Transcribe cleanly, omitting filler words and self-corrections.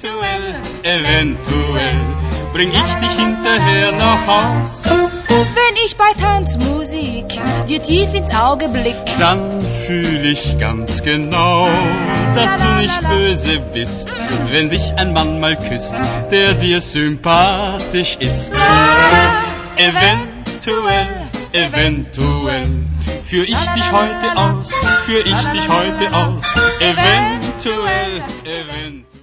eventuell bring ich dich hinterher nach Haus. Wenn ich bei Tanzmusik dir tief ins Auge blick, Dann fühl ich ganz genau, dass du nicht böse bist, wenn dich ein Mann mal küsst, der dir sympathisch ist. Eventuell führ ich dich heute aus, eventuell.